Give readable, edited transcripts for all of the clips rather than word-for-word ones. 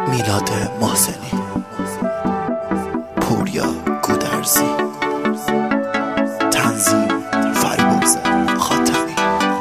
میلاد محسنی، پوریا گودرزی، تنظیم فریبرز خاتمی.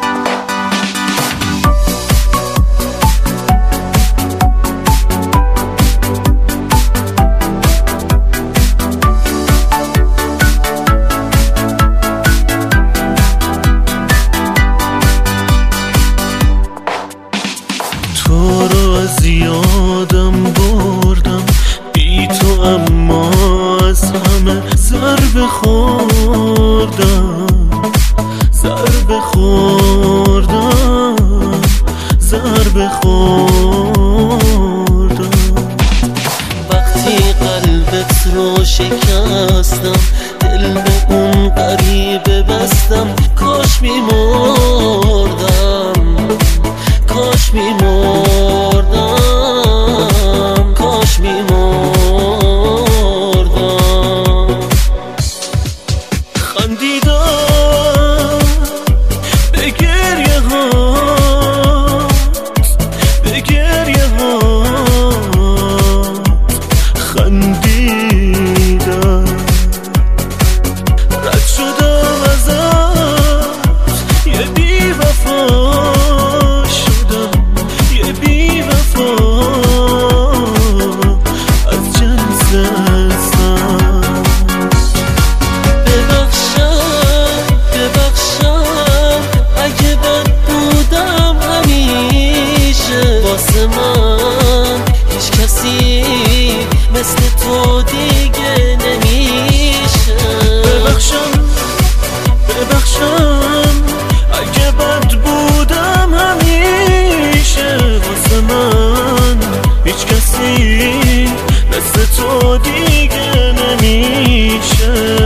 تو رو از یادم بردم بی تو، اما از همه ضربه خوردم، ضربه خوردم، ضربه خوردم. وقتی قلبت رو شکستم، دل به اون غریبه بستم، کاش میمردم، کاش میمردم، کاش میمردم. خندیدم به گریه هات، به گریه هات خندیدم. رد شدم ازت یه بی وفا، مثل تو دیگه نمیشه. ببخشم، ببخشم اگه بد بودم همیشه. واسه من هیچ کسی مثل تو دیگه نمیشه.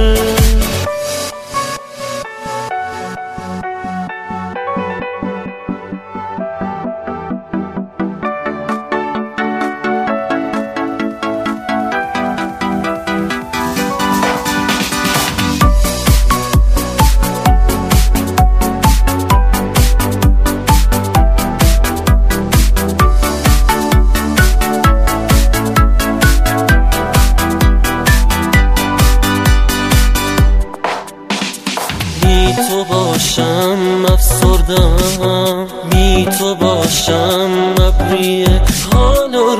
بی تو باشم افسردم، بی تو باشم ابری حال و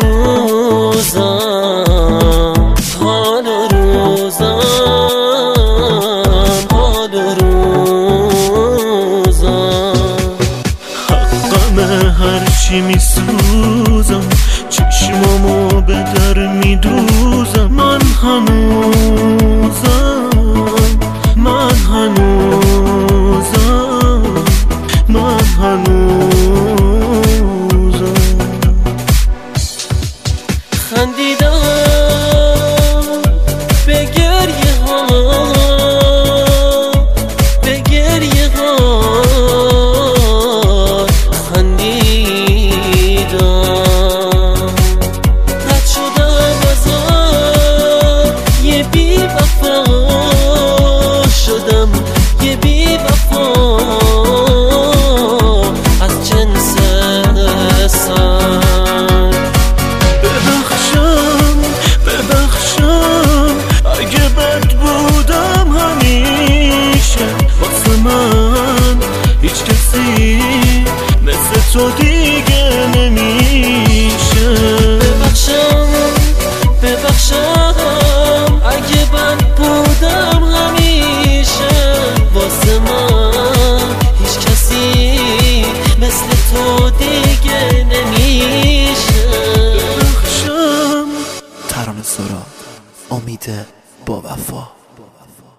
روزم، حال و روزم، حال و روزم. حقمه هرچی میسوزم، چشمامو به در میدوزم. من هنوزم، من هنوزم، من هنوزم. خندیدم به گریه ها، به گریه ها خندیدم. رد شدم ازت یه بی وفا شدم، یه بی وفا از جنس سنگ. ببخشم، ببخشم اگه بد بودم همیشه. واسه من هیچ کسی مثل تو دیگه نمیشه. ببخشم، ببخشم اگه بد بودم همیشه. واسه من هیچ کسی مثل تو دیگه نمیشه. ببخشم. ترانه سرا، امید با وفا.